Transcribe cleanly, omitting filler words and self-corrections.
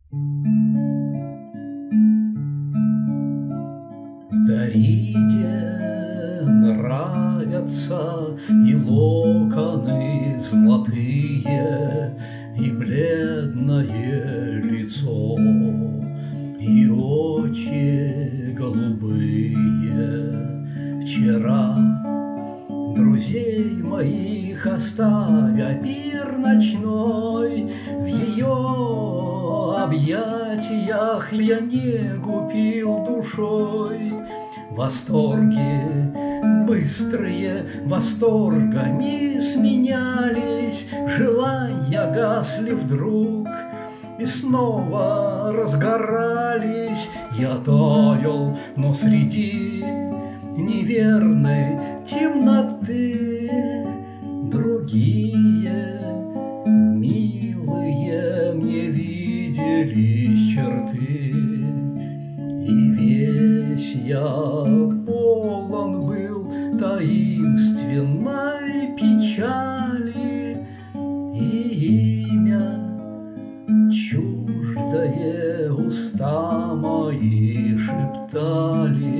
Дариде нравятся и локоны золотые, и бледное лицо, и очи голубые. Вчера друзей моих, оставя пир ночной, в ее объятиях я негу пил душой. Восторги быстрые восторгами сменялись, желания гасли вдруг и снова разгорались. Я таял, но среди неверной темноты другие милые мне виделись черты. И весь я полон был таинственной печали, и имя чуждое уста мои шептали.